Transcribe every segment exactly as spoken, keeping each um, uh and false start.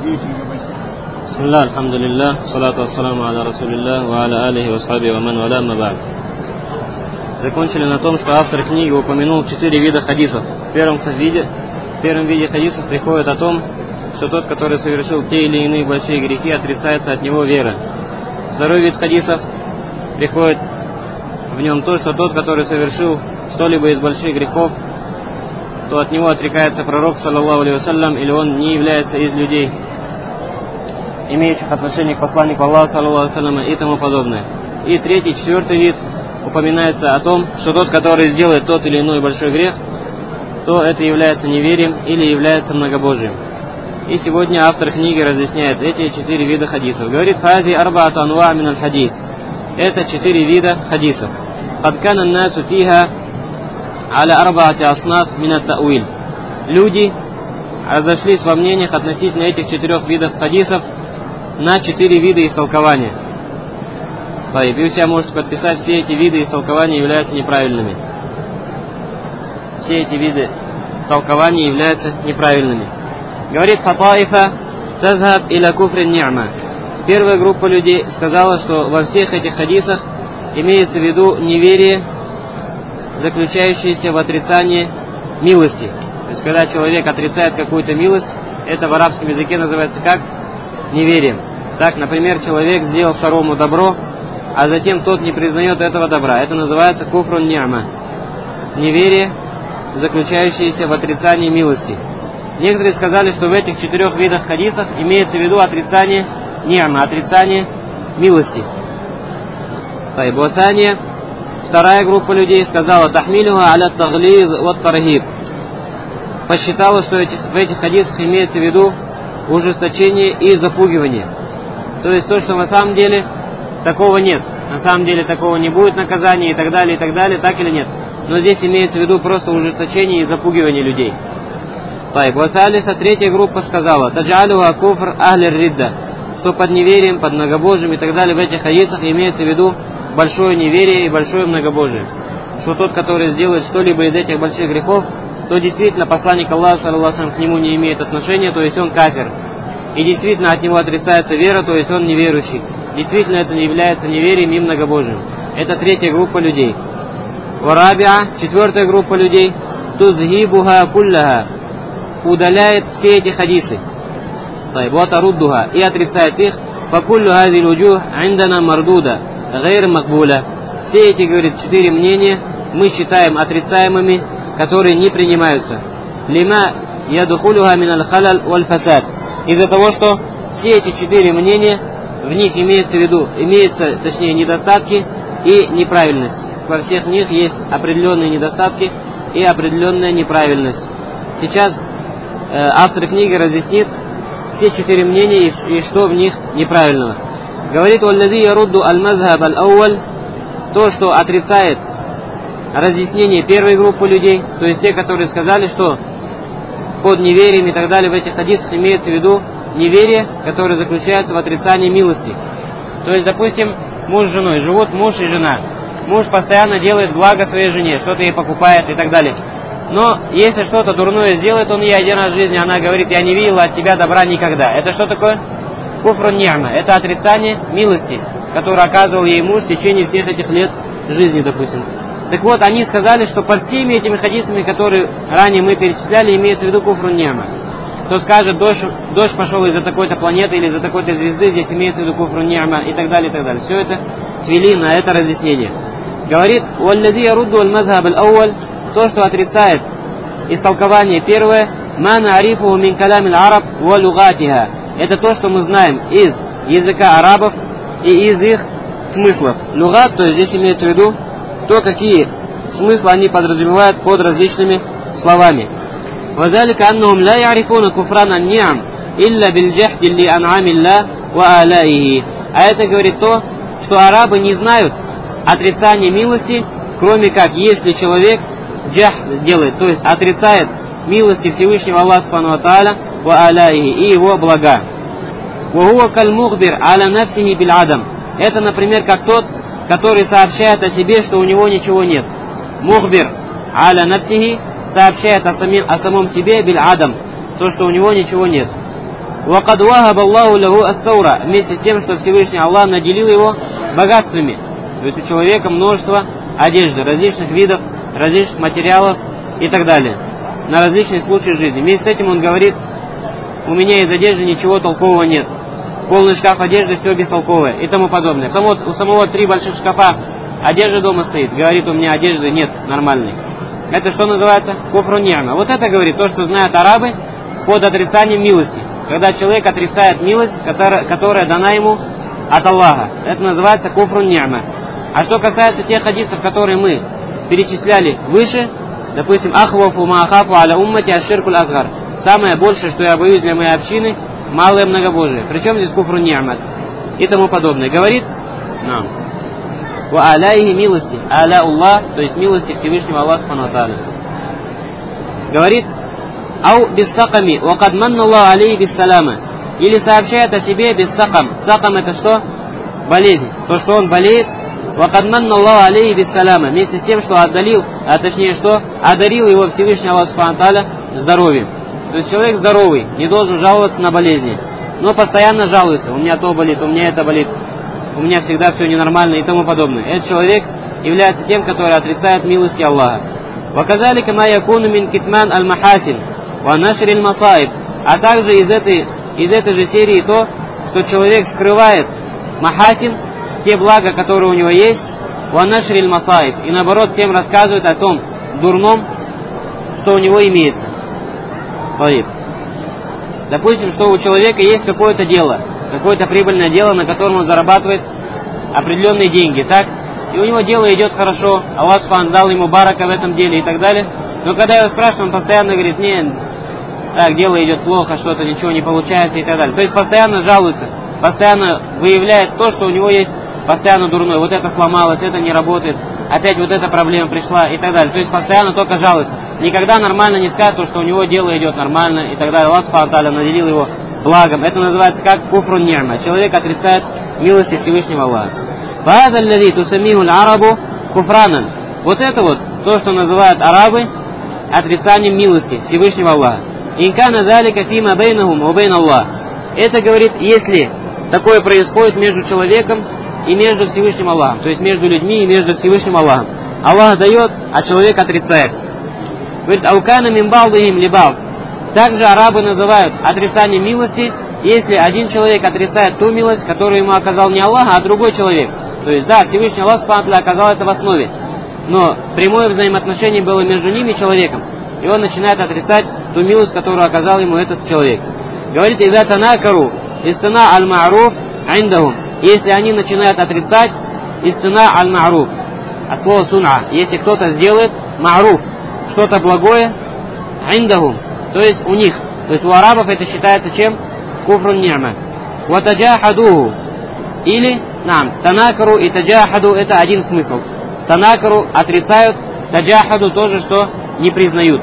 Бисмилlah, альхамдулиллах, салату ассаламу аля расулиллах, ва аля алихи ва асхаби ва ман валя, амма ба'д. Закончили на том, что автор книги упомянул четыре вида хадисов. В первом виде, в первом виде хадисов приходит о том, что тот, который совершил те или иные большие грехи, отрицается от него вера. Второй вид хадисов приходит в нем то, что тот, который совершил что-либо из больших грехов, то от него отрекается пророк, саллаллаху алейхи вассалям, или он не является из людей, имеющих отношение к посланнику Аллаха, саллаллаху алейхи вассалям, и тому подобное. И третий, четвертый вид упоминается о том, что тот, который сделает тот или иной большой грех, то это является неверием или является многобожием. И сегодня автор книги разъясняет эти четыре вида хадисов. Говорит: «Хази арбаату анва мин аль-хадис». Это четыре вида хадисов. «Кад кана ан-насу фиха аля арбаати аснаф мин ат-та'уиль». Люди разошлись во мнениях относительно этих четырех видов хадисов на четыре вида истолкования. И вы себя можете подписать, все эти виды истолкования являются неправильными. Все эти виды толкования являются неправильными. Говорит: «Фатаифа тазхаб иля куфри ни'ма». Первая группа людей сказала, что во всех этих хадисах имеется в виду неверие, заключающееся в отрицании милости. То есть, когда человек отрицает какую-то милость, это в арабском языке называется как? Неверием. Так, например, человек сделал второму добро, а затем тот не признает этого добра. Это называется куфрун ни'ма. Неверие, заключающееся в отрицании милости. Некоторые сказали, что в этих четырех видах хадисов имеется в виду отрицание ни'ма, отрицание милости. Тайбуатания. Вторая группа людей сказала: тахмилюха аля таглиз ват таргиб. Посчитала, что этих, в этих хадисах имеется в виду ужесточение и запугивание. То есть то, что на самом деле такого нет. На самом деле такого не будет наказания и так далее, и так далее, так или нет. Но здесь имеется в виду просто ужесточение и запугивание людей. Тайбуаталиса. Третья группа сказала: таджалюха куфр ахлир ридда. Что под неверием, под многобожием и так далее в этих хадисах имеется в виду большое неверие и большое многобожие. Что тот, который сделает что-либо из этих больших грехов, то действительно посланник Аллаха, саллаллаху алейхи ва саллям, к нему не имеет отношения, то есть он кафир. И действительно от него отрицается вера, то есть он неверующий. Действительно это не является неверием и многобожием. Это третья группа людей. Варабиа. Четвертая группа людей. Тузхибуха кулляха. Удаляет все эти хадисы. Тайбуатаруддуха. И отрицает их. Факуллю хази луджух индана мардуда. Гайр макбуля. Все эти, говорит, четыре мнения мы считаем отрицаемыми, которые не принимаются. Лима ядухулюха миналь халал валь фасад. Из-за того, что все эти четыре мнения, в них имеется в виду, имеются, точнее, недостатки и неправильность. Во всех них есть определенные недостатки и определенная неправильность. Сейчас э, автор книги разъяснит все четыре мнения и, и что в них неправильного. Говорит: «Валлази ярудду аль-мазхаб аль-ауаль». То, что отрицает разъяснение первой группы людей, то есть те, которые сказали, что под неверием и так далее в этих хадисах имеется в виду неверие, которое заключается в отрицании милости. То есть, допустим, муж с женой, живут муж и жена. Муж постоянно делает благо своей жене, что-то ей покупает и так далее. Но если что-то дурное сделает он ей один раз в жизни, она говорит: я не видела от тебя добра никогда. Это что такое? Куфрун ни'ма. Это отрицание милости, которую оказывал ей муж в течение всех этих лет жизни, допустим. Так вот, они сказали, что под всеми этими хадисами, которые ранее мы перечисляли, имеется в виду куфрун ни'ма. Кто скажет: дождь, дождь пошел из-за такой-то планеты или из-за такой-то звезды, здесь имеется в виду куфрун ни'ма и так далее, и так далее. Все это свели на это разъяснение. Говорит: «Валлази ярудду аль-мазхаб аль-ауаль». То, что отрицает истолкование первое, «Ма на'рифуху мин калам аль-араб ва лугатиха». Это то, что мы знаем из языка арабов и из их смыслов. Лугат, то есть здесь имеется в виду то, какие смыслы они подразумевают под различными словами. وذلك أنهم لا يعرفون كفران النعم إلا بالجحد لأنعام الله وآلائه. А это говорит то, что арабы не знают отрицания милости, кроме как если человек джахд делает, то есть отрицает милости Всевышнего Аллаха субхану ва тааля ва аляихи и его блага. وهو كالمخبر على نفسه بالعدم. Это, например, как тот, который сообщает о себе, что у него ничего нет. Мухбир аля нафсихи, сообщает о, самим, о самом себе биль адам, то, что у него ничего нет. وَقَدْ وَهَبَ اللَّهُ لَهُ الثَّوْرَ, вместе с тем, что Всевышний Аллах наделил его богатствами. То есть у человека множество одежды, различных видов, различных материалов и так далее, на различные случаи жизни. Вместе с этим он говорит: у меня из одежды ничего толкового нет. Полный шкаф одежды, все бестолковое и тому подобное. Само, у самого три больших шкафа одежды дома стоит. Говорит, у меня одежды нет нормальной. Это что называется? Куфру ни'ма. Вот это, говорит, то, что знают арабы под отрицанием милости. Когда человек отрицает милость, которая, которая дана ему от Аллаха. Это называется куфру ни'ма. А что касается тех хадисов, которые мы перечисляли выше, допустим, ахвафу ма ахафу аля уммати аширкуль азгар. Самое большее, что я боюсь для моей общины, малое многобожие. Причем здесь куфру ни'мат и тому подобное. Говорит нам: ва аляихи, милости, аля Аллах, то есть милости Всевышнего Аллаха субхану ва тааля. Говорит: ау биссаками, ва кад манна Аллаху алейхи биссаляма. Или сообщает о себе биссакам. Сакам это что? Болезнь. То, что он болеет. Ва кад манна Аллаху алейхи биссаляма. Вместе с тем, что отдалил, а точнее что? Одарил его Всевышний Аллах субхану ва тааля здоровьем. То есть человек здоровый, не должен жаловаться на болезни, но постоянно жалуется: у меня то болит, у меня это болит, у меня всегда все ненормально и тому подобное. Этот человек является тем, который отрицает милости Аллаха. وَكَذَلِكَ مَا يَكُونُ مِنْ كِتْمَانْ الْمَحَاسِنِ وَنَشْرِ الْمَصَائِبِ. А также из этой, из этой же серии то, что человек скрывает махасин, те блага, которые у него есть, وَنَشْرِ الْمَصَائِبِ, и наоборот всем рассказывает о том дурном, что у него имеется. Допустим, что у человека есть какое-то дело, какое-то прибыльное дело, на котором он зарабатывает определенные деньги, так? И у него дело идет хорошо, Аллах субхану дал ему барака в этом деле и так далее. Но когда я его спрашиваю, он постоянно говорит: не, так, дело идет плохо, что-то ничего не получается и так далее. То есть постоянно жалуется, постоянно выявляет то, что у него есть постоянно дурное. Вот это сломалось, это не работает, опять вот эта проблема пришла и так далее. То есть постоянно только жалуется. Никогда нормально не скажет то, что у него дело идет нормально и так далее. Аллах субхану тааля наделил его благом. Это называется как куфру ни'ма. Человек отрицает милости Всевышнего Аллаха. فَهَذَا الَّذِي تُسَمِّيهُ الْعَرَبُ كُفْرَانًا. Вот это вот то, что называют арабы отрицанием милости Всевышнего Аллаха. إِنْ كَانَ ذَلِكَ فِيمَا بَيْنَهُمْ وَبَيْنَ اللَّهِ. Это, говорит, если такое происходит между человеком и между Всевышним Аллахом, то есть между людьми и между Всевышним Аллахом. Аллах дает, а человек отрицает. Говорит: «Аукана мин ба'дихим ли ба'д». Также арабы называют отрицанием милости, если один человек отрицает ту милость, которую ему оказал не Аллах, а другой человек. То есть, да, Всевышний Аллах субхану ва тааля оказал это в основе, но прямое взаимоотношение было между ними и человеком, и он начинает отрицать ту милость, которую оказал ему этот человек. Говорит: «Иза танакару истина аль-ма'руф индахум». Если они начинают отрицать истина аль-ма'руф, а слово суна, если кто-то сделает ма'руф, что-то благое, индахум, то есть у них, то есть у арабов это считается чем? Куфру ни'ма. Ва таджахадуху, или нам танакару и таджахаду это один смысл. Танакару отрицают, таджахаду тоже что не признают.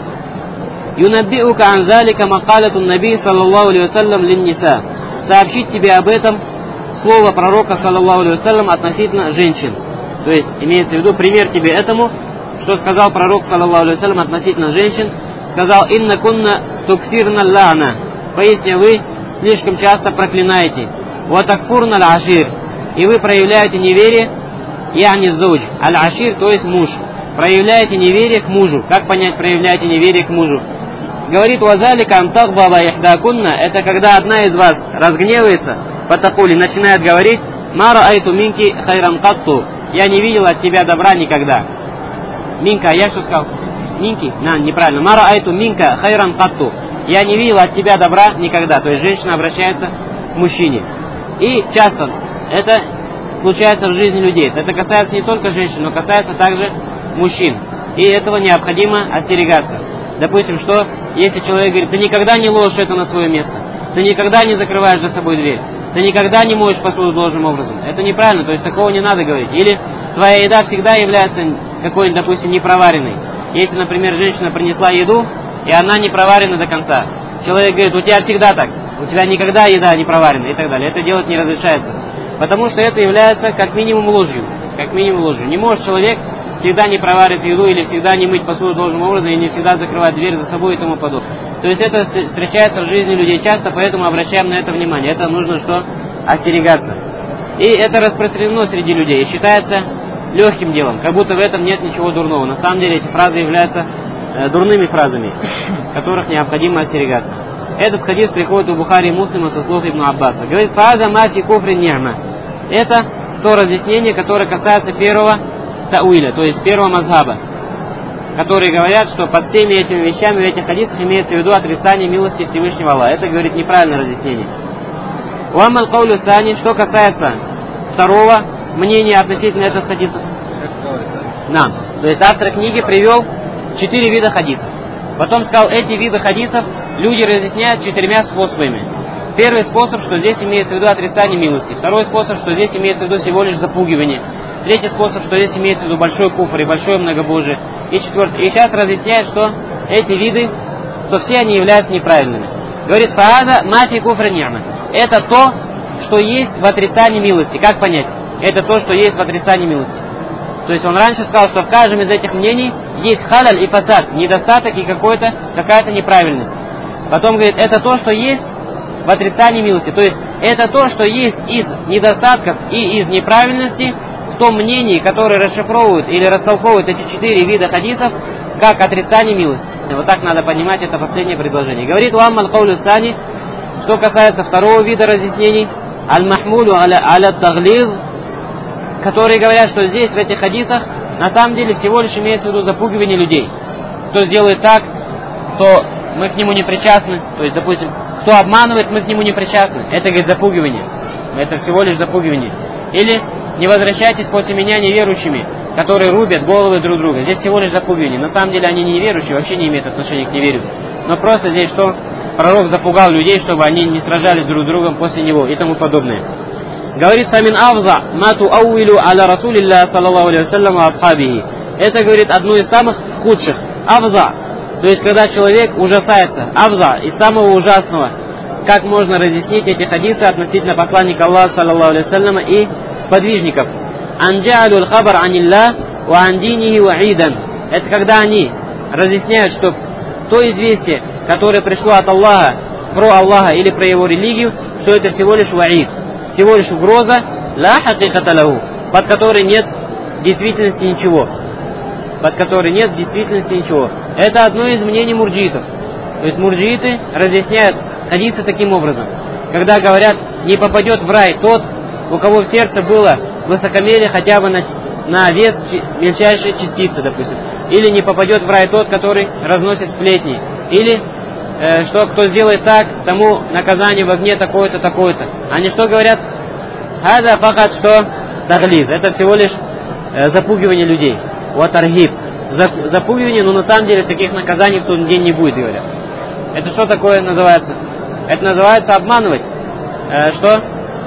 Юнаббиука ан залика макалату наби саллаллаху алейхи вассалям лин-ниса. Сообщить тебе об этом слово пророка саллаллаху алейхи вассалям относительно женщин. То есть имеется в виду пример тебе этому, что сказал пророк саллаллаху алейхи вассалям относительно женщин. Сказал: инна кунна туксирна лана. Поясня, вы слишком часто проклинаете. Ва такфурна аль-ашир. И вы проявляете неверие, яни зауджи. Аль-ашир, то есть муж. Проявляете неверие к мужу. Как понять проявляете неверие к мужу? Говорит: вазалика антагбаба ихдакунна. Это когда одна из вас разгневается, потакули, начинает говорить: мара айту минки хайран катту. Я не видел от тебя добра никогда. Минка, я что сказал? Минки? На, неправильно. Мара айту минка хайран катту. Я не видел от тебя добра никогда. То есть женщина обращается к мужчине. И часто это случается в жизни людей. Это касается не только женщин, но касается также мужчин. И этого необходимо остерегаться. Допустим, что если человек говорит: ты никогда не ложишь это на свое место, ты никогда не закрываешь за собой дверь, ты никогда не моешь посуду должным образом. Это неправильно, то есть такого не надо говорить. Или твоя еда всегда является какой-нибудь, допустим, непроваренной. Если, например, женщина принесла еду, и она не проварена до конца. Человек говорит: у тебя всегда так, у тебя никогда еда не проварена и так далее. Это делать не разрешается. Потому что это является как минимум ложью. Как минимум ложью. Не может человек всегда не проварить еду или всегда не мыть посуду должным образом и не всегда закрывать дверь за собой и тому подобное. То есть это встречается в жизни людей часто, поэтому обращаем на это внимание. Это нужно что? Остерегаться. И это распространено среди людей и считается легким делом, как будто в этом нет ничего дурного. На самом деле эти фразы являются э, дурными фразами, которых необходимо остерегаться. Этот хадис приходит у Бухари и Муслима со слов Ибн Аббаса. Говорит: «Фаада мафи куфри ни'ма». Это то разъяснение, которое касается первого тауиля, то есть первого мазхаба, которые говорят, что под всеми этими вещами в этих хадисах имеется в виду отрицание милости Всевышнего Аллаха. Это, говорит, неправильное разъяснение. Уаммал каулю сани, что касается второго мнения относительно этих хадисов. Да. То есть автор книги привел четыре вида хадисов. Потом сказал, эти виды хадисов люди разъясняют четырьмя способами. Первый способ, что здесь имеется в виду отрицание милости. Второй способ, что здесь имеется в виду всего лишь запугивание. Третий способ, что здесь имеется в виду большой куфр и большое многобожие. И четвертый. И сейчас разъясняет, что эти виды, что все они являются неправильными. Говорит: «Фаада мафи куфра ни'ма». Это то, что есть в отрицании милости. Как понять? Это то, что есть в отрицании милости. То есть он раньше сказал, что в каждом из этих мнений есть халаль и фасад, недостаток и какой-то, какая-то неправильность. Потом говорит, это то, что есть в отрицании милости. То есть это то, что есть из недостатков и из неправильности в том мнении, которое расшифровывают или растолковывают эти четыре вида хадисов, как отрицание милости. Вот так надо понимать это последнее предложение. Говорит Уаммал каулю сани, что касается второго вида разъяснений, аль-махмулю аля таглиз, которые говорят, что здесь, в этих хадисах, на самом деле всего лишь имеется в виду запугивание людей. Кто сделает так, то мы к нему не причастны. То есть, допустим, кто обманывает, мы к нему не причастны. Это, говорит, запугивание. Это всего лишь запугивание. Или не возвращайтесь после меня неверующими, которые рубят головы друг друга. Здесь всего лишь запугивание. На самом деле они не неверующие, вообще не имеют отношения к неверию. Но просто здесь что? Пророк запугал людей, чтобы они не сражались друг с другом после него и тому подобное. Говорит: «Фамин авза мату ауилю аля расулилля саллаллаху алейхи вассалям ва асхабихи». Это, говорит, одно из самых худших. Авза. То есть, когда человек ужасается. Авза. Из самого ужасного. Как можно разъяснить эти хадисы относительно посланника Аллаха саллаллаху алейхи вассаляма и сподвижников. Анджа'алю аль-хабар анилля ва андинихи ва идан. Это когда они разъясняют, что то известие, которое пришло от Аллаха, про Аллаха или про его религию, что это всего лишь ваид. Всего лишь угроза, ла хакиката лаху, под которой нет в действительности ничего. Под которой нет в действительности ничего. Это одно из мнений мурджиитов. То есть мурджииты разъясняют хадисы таким образом. Когда говорят, не попадет в рай тот, у кого в сердце было высокомерие хотя бы на, на вес мельчайшей частицы, допустим. Или не попадет в рай тот, который разносит сплетни. Или э, что кто сделает так, тому наказание в огне такое-то, такое-то. Они что говорят? Хада факат что? Таглид. Это всего лишь э, запугивание людей. Вот аргиб. Запугивание, но на самом деле таких наказаний в тот день не будет, говорят. Это что такое называется? Это называется обманывать. Э, что?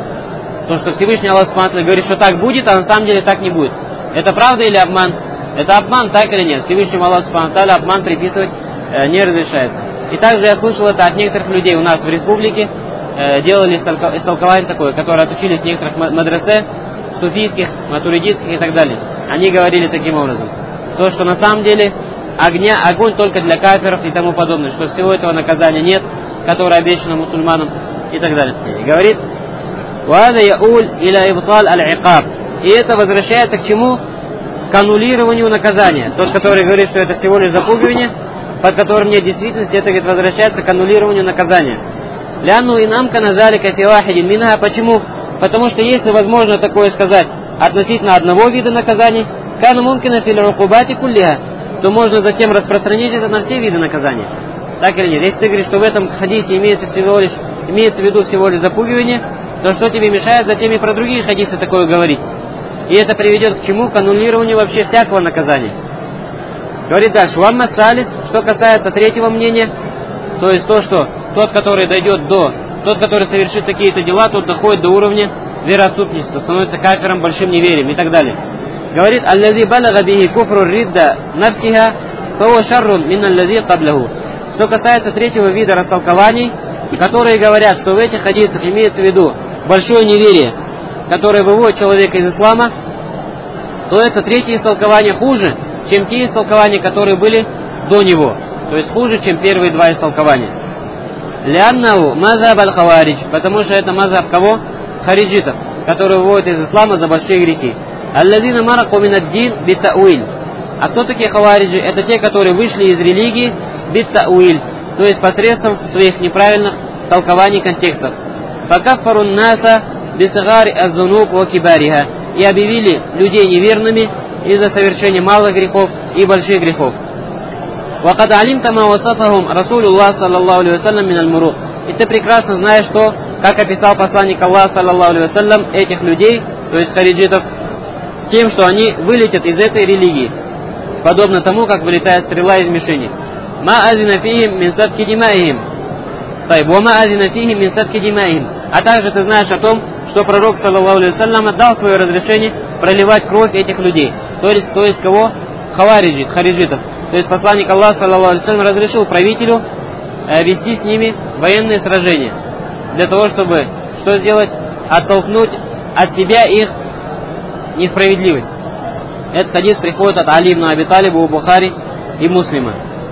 То, что Всевышний Аллах Субхану ва Тааля говорит, что так будет, а на самом деле так не будет. Это правда или обман? Это обман, так или нет? Всевышнему Аллаху Субхану ва Тааля обман приписывать э, не разрешается. И также я слышал это от некоторых людей у нас в республике, э, делали истолкование такое, которые отучились в некоторых мадресе, суфийских, матуридитских и так далее. Они говорили таким образом. То, что на самом деле огня, огонь только для кафиров и тому подобное, что всего этого наказания нет, которое обещано мусульманам и так далее. И говорит, «Вада яуль иля ибтал аль-икаб». И это возвращается к чему? К аннулированию наказания. Тот, который говорит, что это всего лишь запугивание, под которым нет действительности, это, говорит, возвращается к аннулированию наказания. «Ляну инамка назалика фи вахидин минха». Почему? Потому что если возможно такое сказать относительно одного вида наказаний, «Кану мумкина фил рукубати куллиха», то можно затем распространить это на все виды наказания. Так или нет? Если ты говоришь, что в этом хадисе имеется, всего лишь, имеется в виду всего лишь запугивание, то что тебе мешает затем и про другие хадисы такое говорить? И это приведет к чему? К аннулированию вообще всякого наказания. Говорит дальше. «Уамма салис», что касается третьего мнения, то есть то, что тот, который дойдет до, тот, который совершит такие-то дела, тот доходит до уровня вероотступничества, становится кафиром, большим неверием и так далее. Говорит, «Аллази балага бихи куфру ридда нафсиха, фао шаррун мин аллази каблаху». Что касается третьего вида растолкований, которые говорят, что в этих хадисах имеется в виду большое неверие, которое выводит человека из ислама, то это третье истолкование хуже, чем те истолкования, которые были до него. то есть хуже, чем первые два истолкования. Ляннау мазаб аль-хаваридж, потому что это мазаб кого? Хариджитов, которые выводят из ислама за большие грехи. Аллазина мараку мин ад-дин бит-тауиль. А кто такие хавариджи? Это те, которые вышли из религии бит-тауиль, то есть посредством своих неправильных толкований контекстов. Факаффарун наса бисагари аз-зунуб ва кибариха, и объявили людей неверными из-за совершения малых грехов и больших грехов. وَقَدْ عَلِمْتَ مَا وَصَفَهُمْ رَسُولُ اللَّهِ صَلَّى اللَّهُ عَلَيْهِ وَسَلَّمْ مِنَ الْمُرُوءِ. И ты прекрасно знаешь, что, как описал посланник Аллаха, саллаллаху алейхи вассалям, этих людей, то есть хариджитов, тем, что они вылетят из этой религии, подобно тому, как вылетает стрела из мишени. «Ма азина фихим мин садки димаихим». «Ва-ма азина фихим мин садки димаихим». А также ты знаешь о том, что пророк, саллаллаху алейхи вассалям, дал свое разрешение проливать кровь этих людей. То есть, то есть кого? Хавариджи, хариджитов. То есть посланник Аллаха, саллаллаху алейхи вассалям, разрешил правителю э, вести с ними военные сражения. Для того, чтобы что сделать? Оттолкнуть от себя их несправедливость. Этот хадис приходит от Али ибн Аби Талиба у Бухари и Муслима.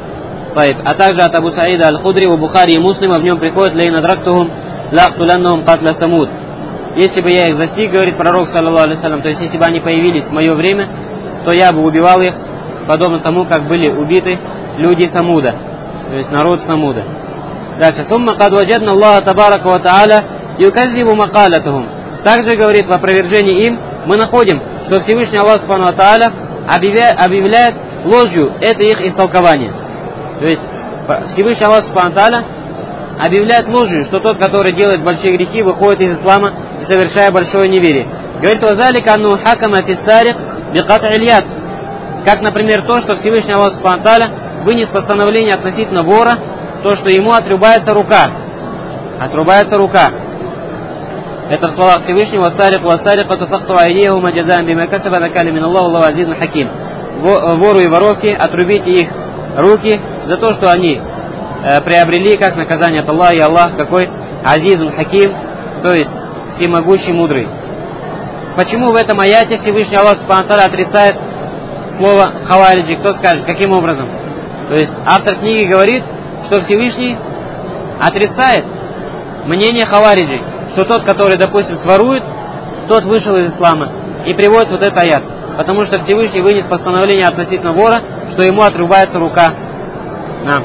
А также от Абу Саида аль-Худри у Бухари и Муслима, в нем приходит «Лейн адрактухум лахтуляннахум катля самуд». Если бы я их застиг, говорит пророк, саллаллаху алейхи вассалям, то есть если бы они появились в мое время, то я бы убивал их, подобно тому, как были убиты люди Самуда, то есть народ Самуда. Дальше. «Сумма кад ваджадна Аллаха табарака ва та'аля юказзибу макалатухум». Также, говорит, в опровержении им мы находим, что Всевышний Аллах субхану ва та'аля объявляет ложью это их истолкование. То есть Всевышний Аллах субхану ва та'аля объявляет ложью, что тот, который делает большие грехи, выходит из ислама и совершая большое неверие. Говорит: «Вазалика анну хакама фиссарик бикат'иль яд». Как, например, то, что Всевышний Аллах субхану ва та'аля вынес постановление относительно вора, то, что ему отрубается рука. Отрубается рука. Это в словах Всевышнего: «Сарик ва сарикату факту айдиехума джазаан бима касаба накали мин Аллаху аллаху азизун хаким». Вору и воровке отрубите их руки за то, что они э, приобрели как наказание от Аллаха, и Аллах какой? Азизун хаким, то есть всемогущий, мудрый. Почему в этом аяте Всевышний Аллах субхану ва та'аля отрицает слово хавариджи? Кто скажет, каким образом? То есть автор книги говорит, что Всевышний отрицает мнение хавариджи, что тот, который, допустим, сворует, тот вышел из ислама, и приводит вот этот аят. Потому что Всевышний вынес постановление относительно вора, что ему отрубается рука. Нам.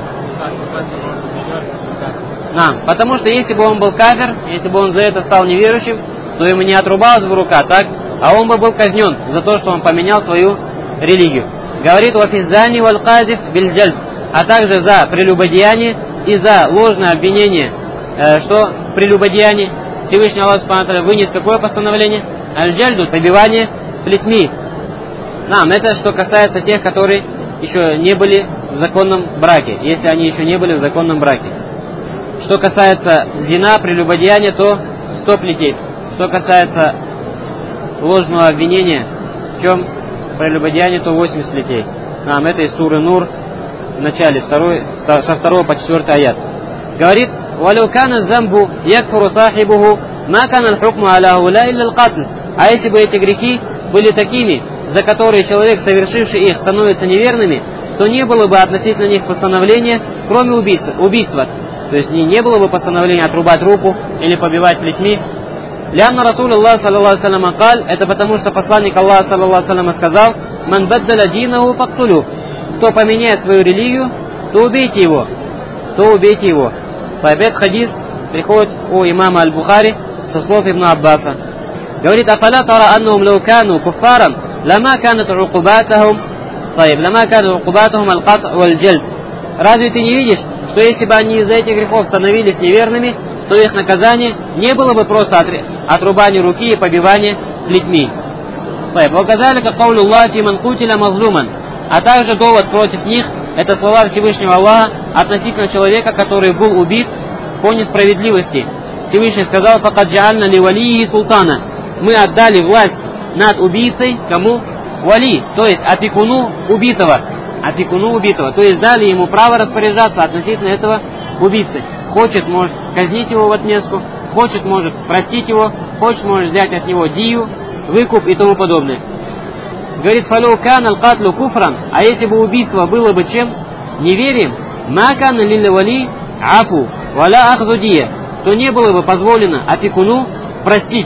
Нам. Потому что если бы он был кафир, если бы он за это стал неверующим, то ему не отрубалась бы рука, так? А он бы был казнен за то, что он поменял свою религию. Говорит: «Вафизани валь казиф биль джальд», а также за прелюбодеяние и за ложное обвинение, э, что прелюбодеяние Всевышний Аллах субхану ва та'аля вынес какое постановление? Аль-джальду, побивание плетьми. Нам, это что касается тех, которые еще не были в законном браке, если они еще не были в законном браке. Что касается зина, прелюбодеяния, то сто плетей. Что касается ложного обвинения, в чем прелюбодеяние, то восемьдесят плетей. Нам, это из суры Нур, в начале, второй, со второго по четвертый аят. Говорит: «Валю кана замбу якфуру сахибуху, ма кана аль-хукму аля хуля илля аль-катл». А если бы эти грехи были такими, за которые человек, совершивший их, становится неверными, то не было бы относительно них постановления, кроме убийства. убийства. То есть не, не было бы постановления отрубать руку или побивать плетьми. Лянна Расулуллах саллаллаху алейхи вассалям каль, это потому, что посланник Аллаха саллаллаху алейхи вассалям сказал: «Ман баддаля динаху фактулю». Кто поменяет свою религию, то убейте его. То убейте его. Этот хадис приходит у имама Аль-Бухари со слов Ибн Аббаса. Говорит: «Афаля тара аннахум лау кану куффаран, лама канат укубатахум, таиб, лама канат укубатахум аль-кат' валь-джальд». Разве ты не видишь, что если бы они из-за этих грехов становились неверными, то их наказание не было бы просто отрубание руки и побивание плетьми. А также довод против них — это слова Всевышнего Аллаха относительно человека, который был убит по несправедливости. Всевышний сказал: «Факад джа'альна ли валии султана». Мы отдали власть над убийцей кому? Вали, то есть опекуну убитого. Опекуну убитого. То есть дали ему право распоряжаться относительно этого убийцы. Хочет, может казнить его в отместку, хочет, может простить его, хочет, может взять от него дию, выкуп и тому подобное. Говорит: «Фалю кан аль-катлу куфран». А если бы убийство было бы чем? Неверием. «Мака на лилля вали афу валя ахзудия», то не было бы позволено опекуну простить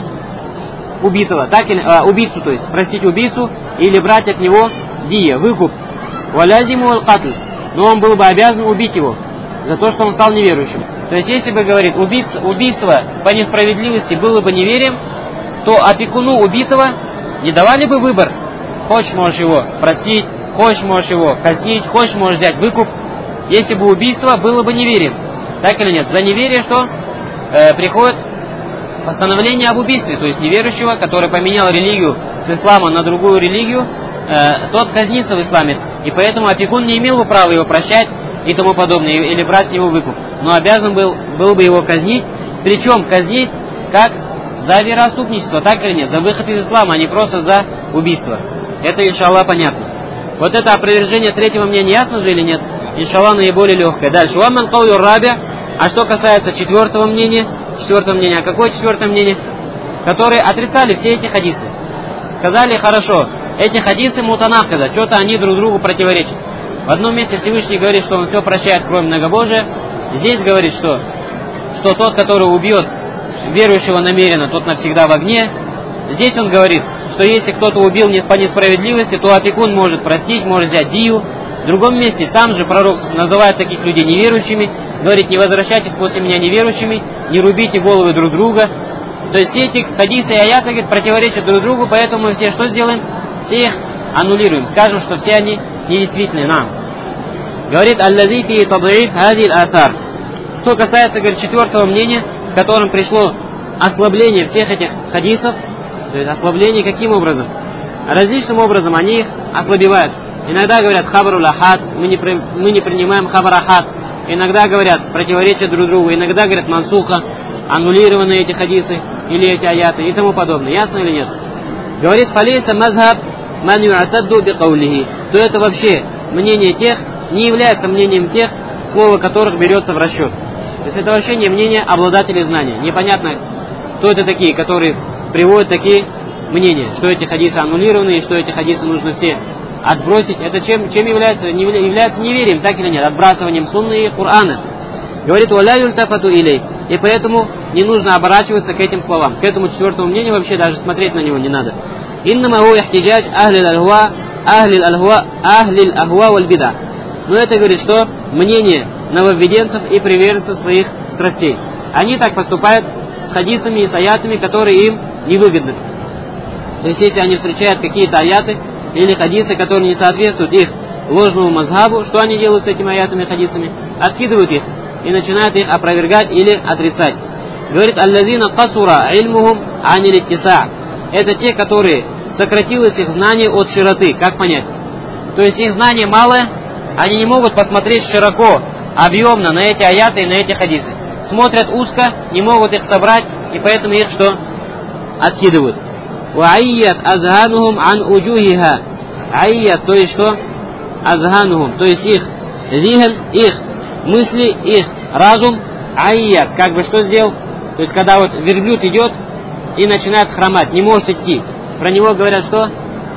убитого, так или, а, убийцу, то есть простить убийцу или брать от него дия, выкуп. «Валязиму аль-катль», но он был бы обязан убить его за то, что он стал неверующим. То есть, если бы, говорит, убийца, убийство по несправедливости было бы неверием, то опекуну убитого не давали бы выбор. Хочешь, можешь его простить, хочешь, можешь его казнить, хочешь, можешь взять выкуп. Если бы убийство было бы неверием. Так или нет? За неверие что? Э, приходит постановление об убийстве. То есть неверующего, который поменял религию с ислама на другую религию, э, тот казнится в исламе. И поэтому опекун не имел бы права его прощать и тому подобное, или брать с него выкуп. Но обязан был, был бы его казнить. Причем казнить как за вероотступничество, так или нет? За выход из ислама, а не просто за убийство. Это, иншаллах, понятно. Вот это опровержение третьего мнения ясно же или нет? Иншаллах, наиболее легкое. Дальше. Уаман каулю раби. А что касается четвертого мнения, четвертого мнения, а какое четвертое мнение? Которые отрицали все эти хадисы. Сказали, хорошо, эти хадисы мутанакида, что-то они друг другу противоречат. В одном месте Всевышний говорит, что он все прощает, кроме многобожия. Здесь говорит, что, что тот, который убьет верующего намеренно, тот навсегда в огне. Здесь он говорит, что если кто-то убил по несправедливости, то опекун может простить, может взять дию. В другом месте сам же пророк называет таких людей неверующими, говорит, не возвращайтесь после меня неверующими, не рубите головы друг друга. То есть все эти хадисы и аяты, говорит, противоречат друг другу, поэтому мы все что сделаем? Все их аннулируем, скажем, что все они недействительны нам. Говорит, аллази фи тадриф хази аль-аthар. Что касается, говорит, четвертого мнения, в котором пришло ослабление всех этих хадисов, то есть ослабление каким образом? Различным образом они их ослабевают. Иногда говорят хабарул ахад, мы не, мы не принимаем хабар ахад. Иногда говорят противоречат друг другу, иногда говорят мансуха, аннулированы эти хадисы или эти аяты и тому подобное. Ясно или нет? Говорит, фалейса мазхаб ман ю'атадду биқаулихи. То это вообще мнение тех, не является мнением тех, слово которых берется в расчет. То есть это вообще не мнение обладателей знания. Непонятно, кто это такие, которые приводят такие мнения, что эти хадисы аннулированы и что эти хадисы нужно все отбросить. Это чем, чем является? Не, является неверием, так или нет? Отбрасыванием сунны и Корана. Говорит, уаля юльтафату илей. И поэтому не нужно оборачиваться к этим словам. К этому четвертому мнению вообще даже смотреть на него не надо. Иннама ху ихтиджадж ахлил аль-хуа, ахлил аль-хуа, ахлил ахуа валь бида. Но это говорит, что мнение нововведенцев и приверженцев своих страстей. Они так поступают с хадисами и с аятами, которые им невыгодны. То есть, если они встречают какие-то аяты или хадисы, которые не соответствуют их ложному мазхабу, что они делают с этими аятами и хадисами? Откидывают их и начинают их опровергать или отрицать. Говорит, аллазина касура ильмухум анил иттиса. Это те, которые сократилось их знание от широты. Как понять? То есть их знание малое, они не могут посмотреть широко, объемно на эти аяты и на эти хадисы. Смотрят узко, не могут их собрать, и поэтому их что? Откидывают. Уайят азганухум ан уджухиха. Айят, то есть что? Азганухум, то есть их зихн, их мысли, их разум. Айят, как бы что сделал? То есть когда вот верблюд идет и начинает хромать, не может идти. Про него говорят что?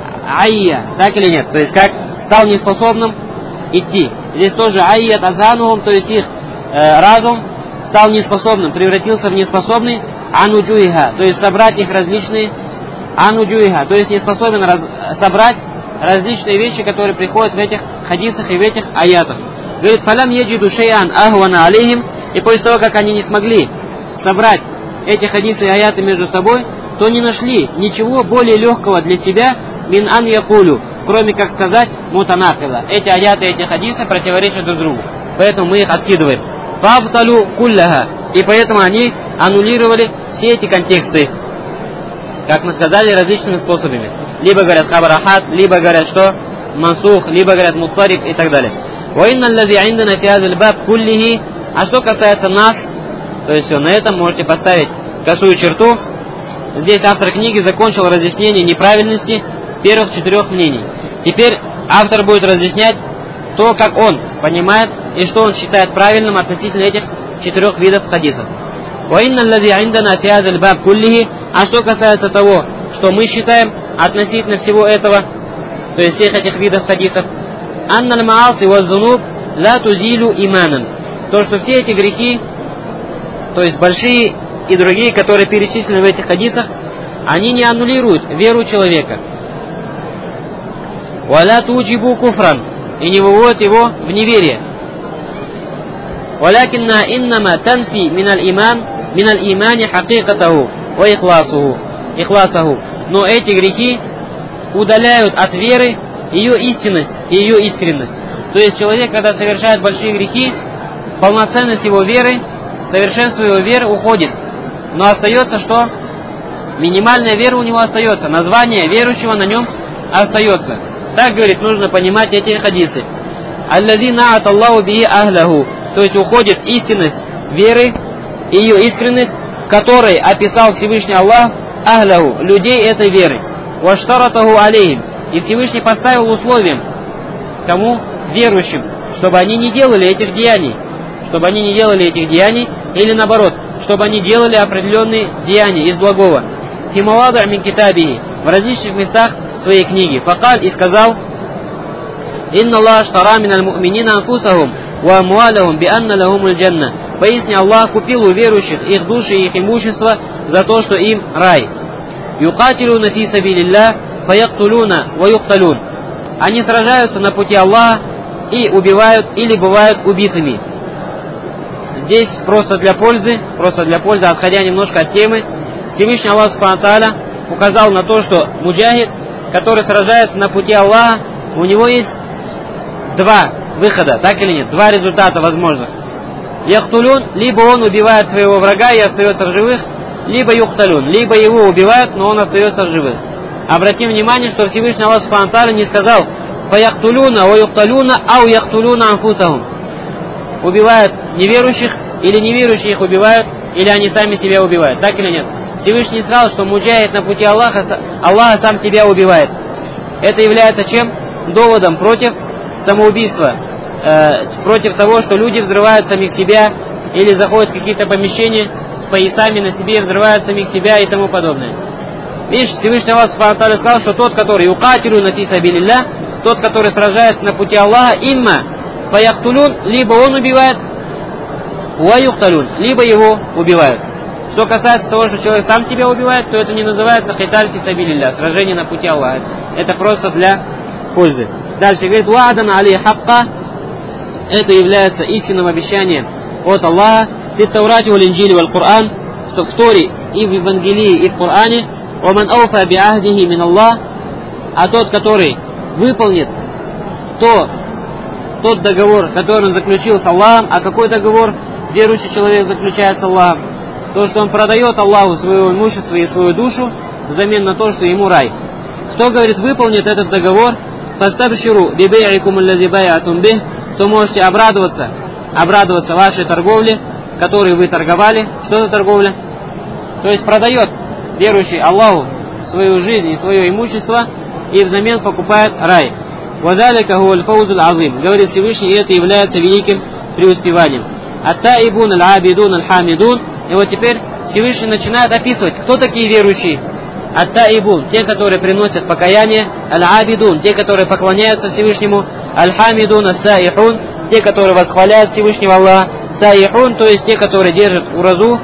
Айя, так или нет? То есть как стал неспособным идти. Здесь тоже айят азганухум, то есть их э, разум стал неспособным, превратился в неспособный ануджуиха, то есть собрать их различные ануджуиха, то есть не способен раз, собрать различные вещи, которые приходят в этих хадисах и в этих аятах. Говорит, фалям еджиду шейан ахвана алейхим, и после того, как они не смогли собрать эти хадисы и аяты между собой, то не нашли ничего более легкого для себя мин ан якулю, кроме как сказать мутанакила. Эти аяты и эти хадисы противоречат друг другу, поэтому мы их откидываем. Фабталю кулляха, и поэтому они аннулировали все эти контексты, как мы сказали, различными способами. Либо говорят хабарахат, либо говорят что? Мансух, либо говорят муттариб и так далее. А что касается нас, то есть все, на этом можете поставить косую черту. Здесь автор книги закончил разъяснение неправильности первых четырех мнений. Теперь автор будет разъяснять то, как он понимает и что он считает правильным относительно этих четырех видов хадисов. А что касается того, что мы считаем относительно всего этого, то есть всех этих видов хадисов, анналь мааси ваззунуб ла тузилю иманан. То, что все эти грехи, то есть большие и другие, которые перечислены в этих хадисах, они не аннулируют веру человека. Валя туджибу куфран, и не выводят его в неверие. Валякинна иннама танфи миналь иман, миналь имани хакикатаху ва ихласуху, ихласаху. Но эти грехи удаляют от веры ее истинность и ее искренность. То есть человек, когда совершает большие грехи, полноценность его веры, совершенство его веры уходит. Но остается что? Минимальная вера у него остается. Название верующего на нем остается. Так, говорит, нужно понимать эти хадисы. Аллади наат Аллаху бихи ахляху. То есть уходит истинность веры и ее искренность, которой описал Всевышний Аллах ахляху, людей этой веры. Ваштаратаху алейхим. И Всевышний поставил условием кому? Верующим, чтобы они не делали этих деяний. Чтобы они не делали этих деяний, или наоборот, чтобы они делали определенные деяния из благого. Фимавада мин китабихи, в различных местах своей книги. Факаль, и сказал: Инна Аллах штара миналь му'минина анфусахум ва амуалахум би анна лахумуль джанна. Поясни, Аллах купил у верующих их души и их имущество за то, что им рай. Юкатилуна фи сабилилля фаяктулуна ва юкталун. Они сражаются на пути Аллаха и убивают или бывают убитыми. Здесь просто для пользы, просто для пользы, отходя немножко от темы, Всевышний Аллах Субхану ва Тааля указал на то, что муджахид, который сражается на пути Аллаха, у него есть два выхода, так или нет, два результата возможных. Яхтулюн, либо он убивает своего врага и остается в живых, либо юхталюн, либо его убивают, но он остается в живых. Обратим внимание, что Всевышний Аллах Субхану ва Тааля не сказал «фаяхтулюна ва юхталюна ау яхтулюна анфусахум». Убивают неверующих, или неверующие их убивают, или они сами себя убивают. Так или нет? Всевышний сказал, что муджахид на пути Аллаха, Аллаха сам себя убивает. Это является чем? Доводом против самоубийства. Э, против того, что люди взрывают самих себя, или заходят в какие-то помещения с поясами на себе, взрывают самих себя и тому подобное. Видишь, Всевышний Аллах сказал, что тот, который юкатилу на фи сабилилля, тот, который сражается на пути Аллаха, имма фаяхтулун, либо он убивает, ва юхталун, либо его убивают. Что касается того, что человек сам себя убивает, то это не называется хиталь фи сабилилля, сражение на пути Аллаха. Это просто для пользы. Дальше говорит, ваадан али хакка, это является истинным обещанием от Аллаха, фи Таурате вал Инджили вал Коран, что в Торе и в Евангелии и в Коране, ваман ауфа би ахдихи мин Аллах, а тот, который выполнит то, тот договор, который он заключил с Аллахом. А какой договор верующий человек заключает с Аллахом? То, что он продает Аллаху свое имущество и свою душу взамен на то, что ему рай. Кто, говорит, выполнит этот договор, фастабширу бибей'икум аллази бай'атум бих, то можете обрадоваться, обрадоваться вашей торговле, которой вы торговали. Что за торговля? То есть продает верующий Аллаху свою жизнь и свое имущество и взамен покупает рай. Вазалика хуаль фаузуль азим. Говорит Всевышний, и это является великим преуспеванием. Ат-таибун аль-абидун аль-хамидун. И вот теперь Всевышний начинает описывать, кто такие верующие. Ат-таибун, те, которые приносят покаяние, аль-абидун, те, которые поклоняются Всевышнему, аль-хамидун ас-саихун, те, которые восхваляют Всевышнего Аллаха, саихун, то есть те, которые держат уразу,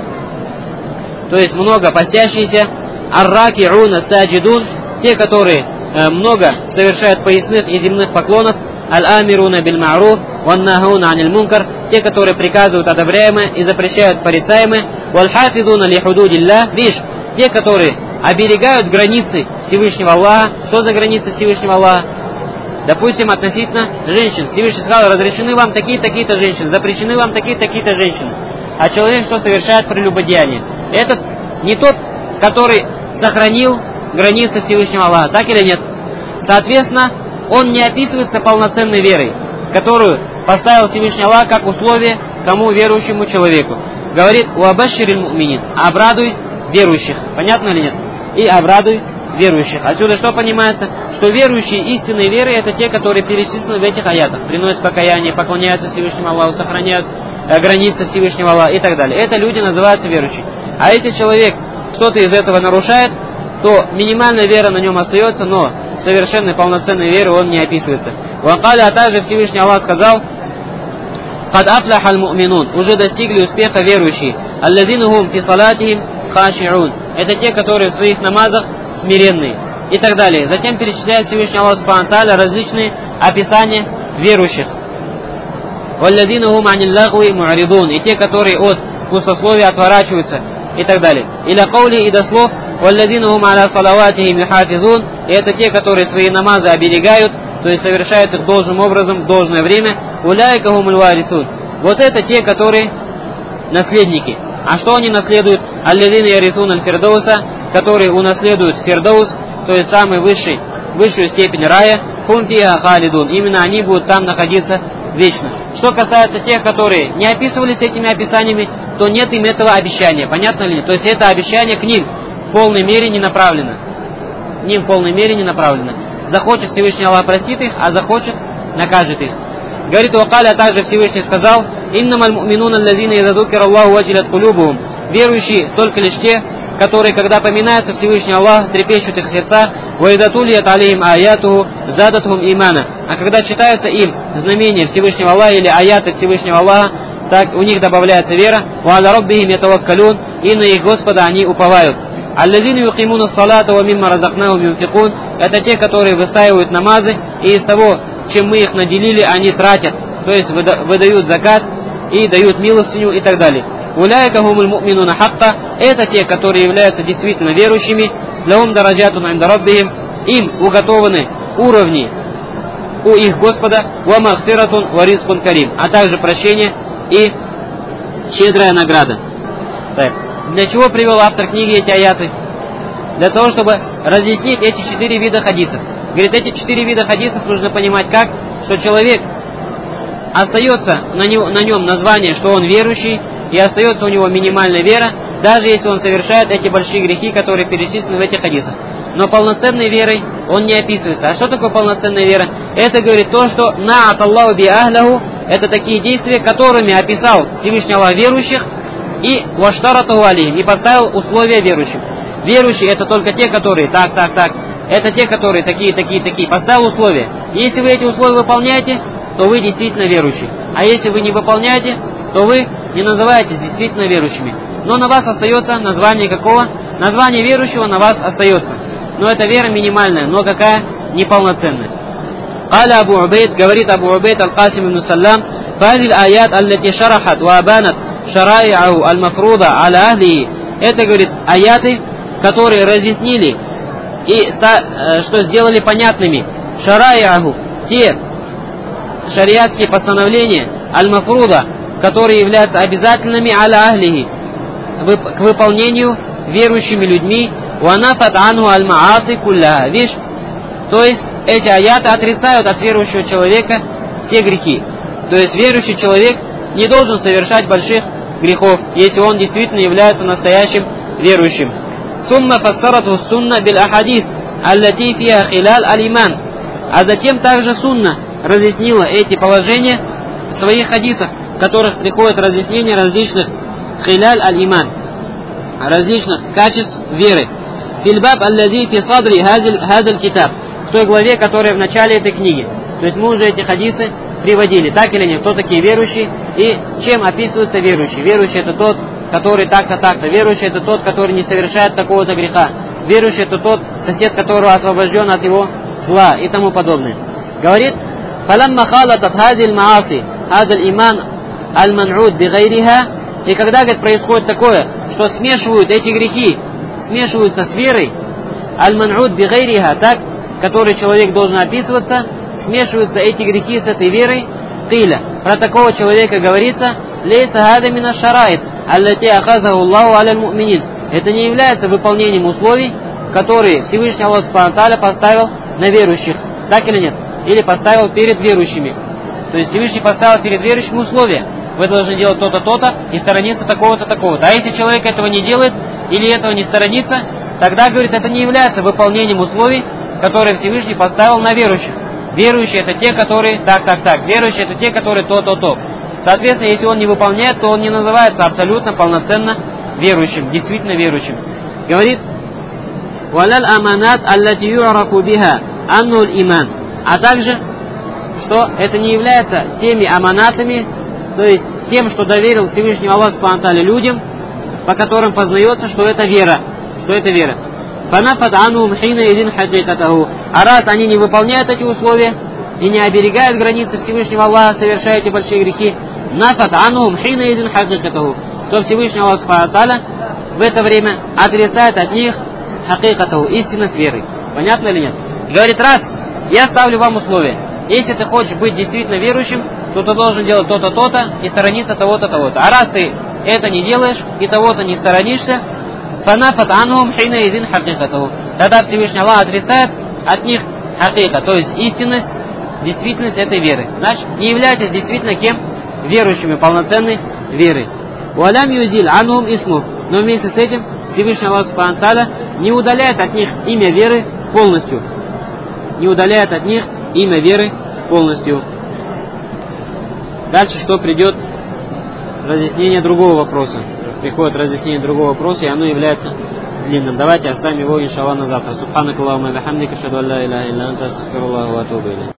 то есть много постящиеся, ар-ракиун ас-саджидун, те, которые э, много совершают поясных и земных поклонов, аль-амируна биль-ма'руф, ван-нахуна аниль мункар, те, которые приказывают одобряемое и запрещают порицаемое, валь-хафидуна ли-худудилля, видишь, те, которые оберегают границы Всевышнего Аллаха. Что за границы Всевышнего Аллаха? Допустим, относительно женщин. Всевышний сказал, разрешены вам такие-такие-то женщины, запрещены вам такие-такие-то женщины. А человек что совершает прелюбодеяние? Этот не тот, который сохранил границы Всевышнего Аллаха, так или нет? Соответственно, он не описывается полноценной верой, которую поставил Всевышний Аллах как условие кому верующему человеку. Говорит, уабашириль му'минин, обрадуй верующих. Понятно или нет? И обрадуй верующих. Отсюда что понимается? Что верующие истинной веры — это те, которые перечислены в этих аятах. Приносят покаяние, поклоняются Всевышнему Аллаху, сохраняют э, границы Всевышнего Аллаха и так далее. Это люди называются верующие. А если человек что-то из этого нарушает, то минимальная вера на нем остается, но совершенной полноценной веры он не описывается. Вакаля, а также Всевышний Аллах сказал, Кад афляха аль-му'минун, уже достигли успеха верующие. Аллазина хум фи салатихим хаши'ун, это те, которые в своих намазах смиренные. И так далее. Затем перечисляет Всевышний Аллах Субхану ва Тааля различные описания верующих. Валлазина хум анил лагви му'ридун, и те, которые от пустословия отворачиваются. И так далее. Иля каули, и до слов валлазина хум аля салаватихим юхафизун, и это те, которые свои намазы оберегают, то есть совершают их должным образом в должное время. Уляйка хумуль варисун, вот это те, которые наследники. А что они наследуют? Аллазина ярисун аль-фирдауса, которые унаследуют фирдаус, то есть самый высший, высшую степень рая. Хум фиха халидун, именно они будут там находиться вечно. Что касается тех, которые не описывались этими описаниями, то нет им этого обещания. Понятно ли? То есть это обещание к ним в полной мере не направлено. К ним в полной мере не направлено. Захочет Всевышний Аллах простит их, а захочет накажет их. Говорит Уакаля, также Всевышний сказал: «Иннамаль му'минуна аллазина иза зукира Аллаху ваджилат кулюбухум». Верующие только лишь те, которые, когда поминается Всевышний Аллах, трепещут их сердца. «Ва иза тулият алейхим аятуху задатхум имана». А когда читаются им знамения Всевышнего Аллаха или аяты Всевышнего Аллаха, так у них добавляется вера. «Ва аля раббихим ятаваккалун», и на их Господа они уповают. «Аллазина юқимуна ссалата ва мимма разакнахум юнфикун». Это те, которые выстаивают намазы, и из того, чем мы их наделили, они тратят, то есть выдают закат и дают милостыню и так далее. «Уляйка хумуль му'минуна хакка», это те, которые являются действительно верующими. «Лахум дараджатун инда раббихим», им уготованы уровни у их Господа. «Ва махфиратун ва ризкун карим», а также прощение и щедрая награда. Так. Для чего привел автор книги эти аяты? Для того, чтобы разъяснить эти четыре вида хадисов. Говорит, эти четыре вида хадисов нужно понимать как, что человек остается на, него, на нем название, что он верующий, и остается у него минимальная вера, даже если он совершает эти большие грехи, которые перечислены в этих хадисах. Но полноценной верой он не описывается. А что такое полноценная вера? Это, говорит, то, что на'ат Аллаху би ахляху, это такие действия, которыми описал Всевышний Аллах верующих, и ваштаратаху алейхим, и поставил условия верующим. Верующие это только те, которые так, так, так. Это те, которые такие, такие, такие. Поставил условия. Если вы эти условия выполняете, то вы действительно верующие. А если вы не выполняете, то вы не называетесь действительно верующими. Но на вас остается название какого? Название верующего на вас остается. Но это вера минимальная, но какая? Неполноценная. Аля Абу Убейд, говорит Абу Убейд аль-Касим ибн Саллам: «Фазиль аят аллати шарахат ва абанат шараи'аху аль-мафруда аля ахлихи». Это, говорит, аяты, которые разъяснили и что сделали понятными шараи'аху, те шариатские постановления аль-мафруда, которые являются обязательными аля ахлихи, к выполнению верующими людьми. «Ванафат анху аль-мааси кулляха». Видишь, то есть эти аяты отрицают от верующего человека все грехи. То есть верующий человек не должен совершать больших грехов, если он действительно является настоящим верующим. «Сумма фассарату сунна бил ахадис аллати фиха хилал аль-иман». А затем также сунна разъяснила эти положения в своих хадисах, в которых приходит разъяснение различных хилал аль-иман, различных качеств веры. «Фильбаб аллади фи садри хазаль китаб», в той главе, которая в начале этой книги. То есть мы уже эти хадисы приводили, так или нет, кто такие верующие и чем описываются верующие. Верующий это тот, который так-то, так-то. Верующий это тот, который не совершает такого-то греха. Верующий это тот, сосед которого освобожден от его зла и тому подобное. Говорит: «Фаламма халатат хазиль мааси хазаль иман аль-ман'уд бигайриха». И когда, говорит, происходит такое, что смешивают эти грехи, смешиваются с верой, аль-ман'уд бигайриха, так, который человек должен описываться, смешиваются эти грехи с этой верой. Киля, про такого человека говорится: лейса хада мина шараит аллати ахазаху Аллаху аля муминин. Это не является выполнением условий, которые Всевышний Аллах Субхану ва Тааля поставил на верующих, так или нет? Или поставил перед верующими. То есть Всевышний поставил перед верующими условия: вы должны делать то-то, то-то и сторониться такого-то, такого-то. А если человек этого не делает или этого не сторонится, тогда, говорит, это не является выполнением условий, которые Всевышний поставил на верующих. Верующие это те, которые так, так, так. Верующие это те, которые то, то, то. Соответственно, если он не выполняет, то он не называется абсолютно полноценно верующим, действительно верующим. Говорит: «Валял аманат аллати ю'рафу биха аннуль иман». А также, что это не является теми аманатами, то есть тем, что доверил Всевышний Аллах Субхану ва Тааля людям, по которым познается, что это вера, что это вера. فَنَفَتْ عَنْهُمْ حِينَئِذٍ حَقِيقَتَهُ. А раз они не выполняют эти условия и не оберегают границы Всевышнего Аллаха, совершая эти большие грехи, نَفَتْ عَنْهُمْ حِينَئِذٍ حَقِيقَتَهُ, то Всевышний Аллах Субхану ва Тааля в это время отрицает от них хакикатаху, истинность веры. Понятно или нет? Говорит, раз, я ставлю вам условия. Если ты хочешь быть действительно верующим, то ты должен делать то-то, то-то и сторониться того-то, того-то. А раз ты это не делаешь и того-то не сторонишься, فَنَفَتْ عَنْهُمْ حِينَئِذٍ حَقِيقَتَهُ, тогда Всевышний Аллах отрицает от них хакика, то есть истинность, действительность этой веры. Значит, не являйтесь действительно кем? Верующими, полноценной верой. وَلَمْ يُزِلْ عَنْهُمْ إِسْمُهُ, но вместе с этим Всевышний Аллах Субхану ва Тааля не удаляет от них имя веры полностью. Не удаляет от них имя веры полностью. Дальше что придет? Разъяснение другого вопроса. Приходит разъяснение другого вопроса, и оно является длинным. Давайте оставим его, иншаллах, на завтра. Субханакаллахумма ва бихамдика, ашхаду ан ла иляха илля анта, астагфируллаха ва атубу илейх.